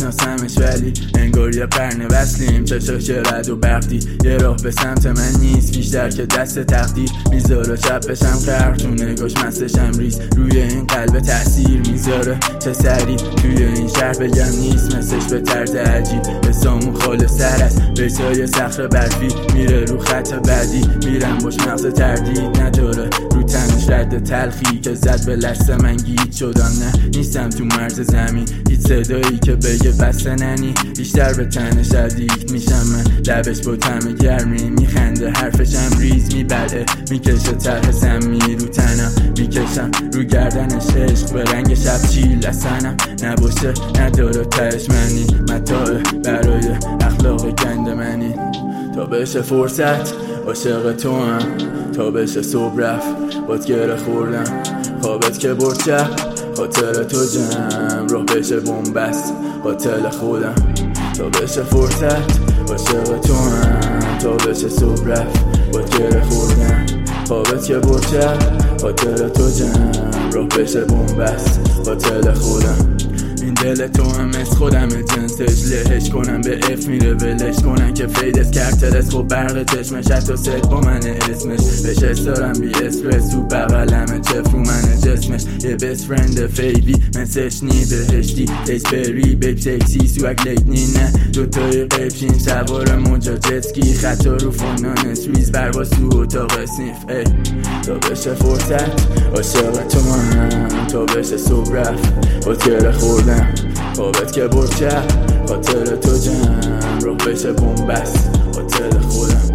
نمیشناسمش ولی انگار یه قرن وصلیم. چشاش رد و برقی یه راه به سمت من نیست بیشتر که دست تقدیر میذاره. چپشم غرق تو نگاش مستشم ریز روی این قلب تأثیر میذاره. چه سری توی این شهر بگم نیست مثلش به طرز عجیب. حسامون خالص تر است بیسای صخره برفی میره رو خط بعدی. میرم باش مغز تردید نداره رو تنش رد تلخی که زد به لست من گیت شدم. نه نیستم تو مرز زمین هیچ صدایی که بگه بسته ننی. بیشتر به تن شدید میشم من لبش با طعم گرمی میخنده حرفشم ریز میبره میکشه طرح سمی رو تنم میکشم رو گردنش عشق به رنگ شب چیل اصنم نباشه نداره تهش منی متاع برای اخلاق گند منی. تا بشه فرصت عاشق تو هم تا بشه صبح رفت باد گره خوردم خوابت که برد شب خاطر تو جمع راه بشه بومبست قاتل خودم. تا بشه فرصت عاشق تو هم تا بشه صبح رفت باد گره خوردم خوابت که برد شب خاطر تو جمع راه بشه بومبست قاتل خودم. این دل تو هم از خودم جنسش لهش کنم به اف میره ولش کنم که فیدس کرد تلس خب برق چشمش حتی ست با من اسمش بهش دارم بی اسپرس تو بغلمه چف رو من جسمش یه بست فرند فیبی مسش نی بهشتی ایس بری بیب سکسی سوگ لیکنی نه دوتای قیبشین سوار موجا جتسکی خطا رو فنانس ریز برواز تو اتاق سنیف ای. تا بشه فرصت عاشق تو منم تا بشه صبح رفت باد گره خوردم خوابت که برد شب خاطر تو جمع راه بشه بومبست قاتل خودم.